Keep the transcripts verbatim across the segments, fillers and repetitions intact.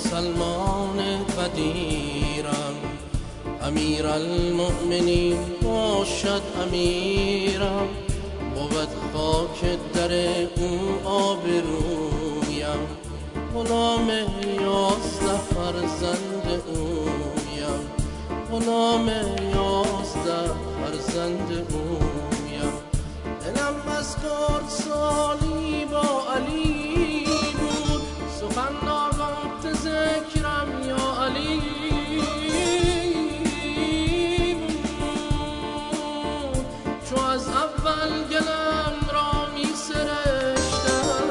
مسلمان قدیرم، امیر المؤمنین باشد امیرم، بود خاک در او آبرویم، غلام یازده فرزند اویم، غلام یازده فرزند اویم. دلم از خرد سالی با علی بود، سخن ناگفته ذکرم یا علی بود. چو از اول گلم را می سرشتم،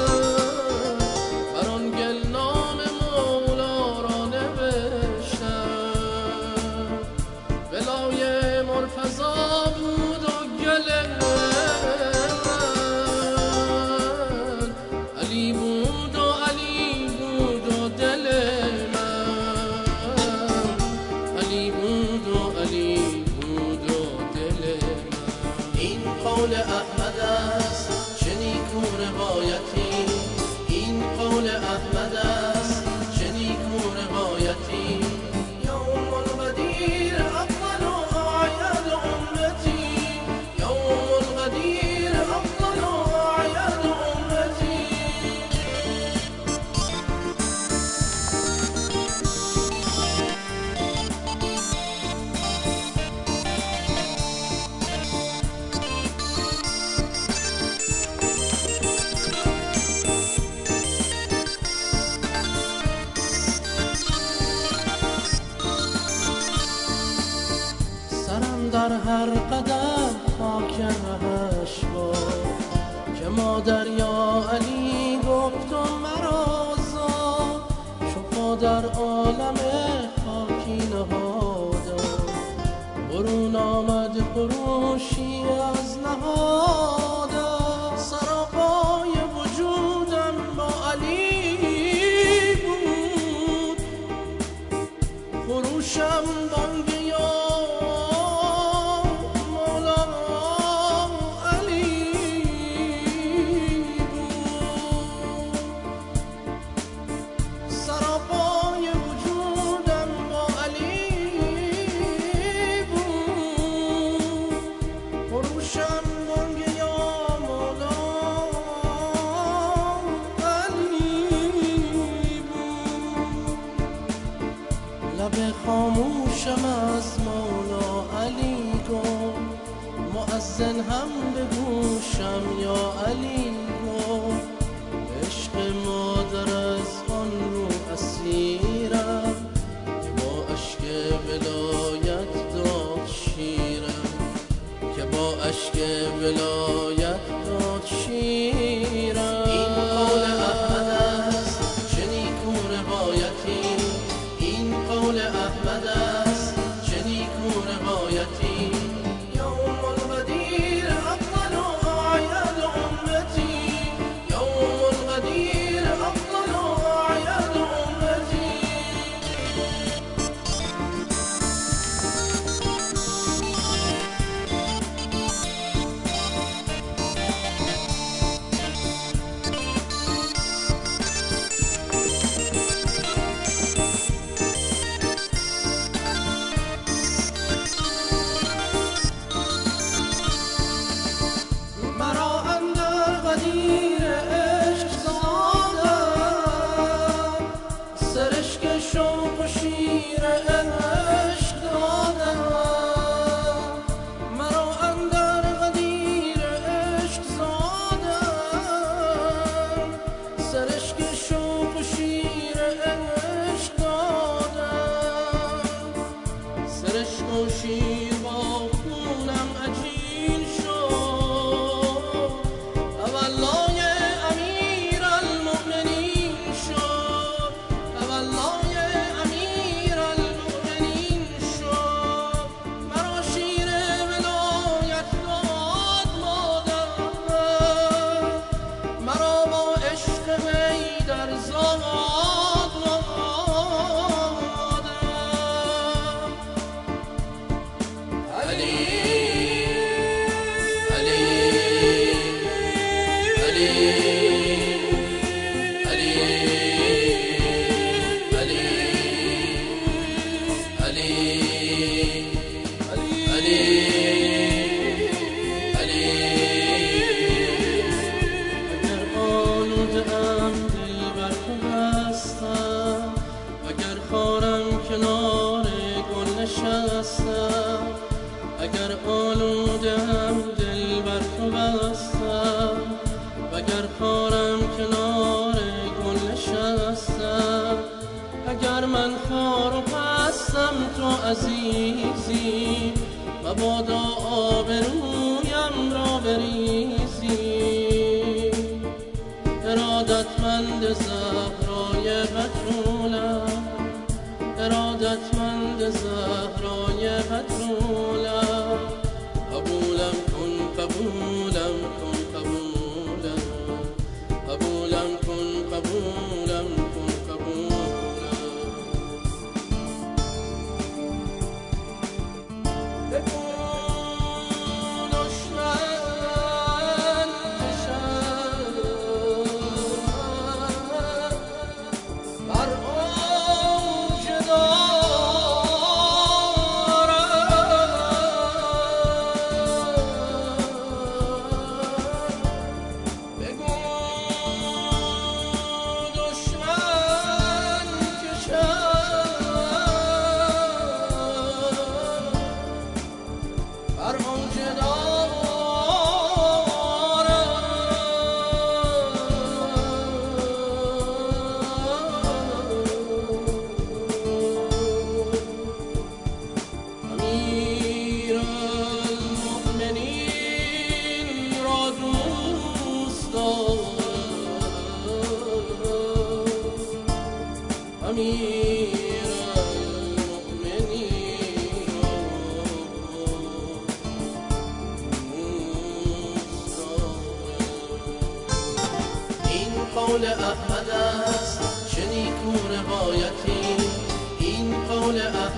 بر آن گل نام مولا را نوشتم. ولای مرتضا بود و گل قول احمد است چه نیکو روایتی، این قول احمد است چه نیکو روایتی. یوم القدیر افضل اعیاد امتی، یوم القدیر افضل اعیاد امتی. در هر قدم خاک رهش باد، که مادر یا علی گفت و مرا زاد. چو پا در عالم خاکی نهادم، برون آمد خروشی از نهادم. سراپای وجودم با علی بود، خروشم بانگ خاموشم از مولا علی گفت، مؤذن هم به گوشم یا علی گفت. عشق مادر از آن رو اسیرم، که با اشک ولایت داد شیرم، که با اشک ولایت داد شیرم. این قول احمد است چه نیکو روایتی، این قول احمد است چه نیکو روایتی. یوم القدیر افضل اعیاد امتی، یوم القدیر افضل اعیاد امتی. علی علی اگر آلوده‌ام دل بر تو بستم، اگر خارم کنار گل نشستم، اگر آلوده‌ام دل بر تو بستم، اگر خارم کنار گل نشستم، اگر من خار و پستم تو عزیزی، مبادا آبرویم را بریزی. ارادتمند زهرای بتولم، ارادتمند زهرای بتولم، قبولم کن قبولم کن قبولم، قبولم کن قبولم کن قبولم. بگو دشمن کشم بر اوج دارم، بگو دشمن کشم بر اوج امیرالمؤمنین را دوست دارم، امیرالمؤمنین را دوست دارم. این قول احمد است چه نیکو روایتی، این قول احمد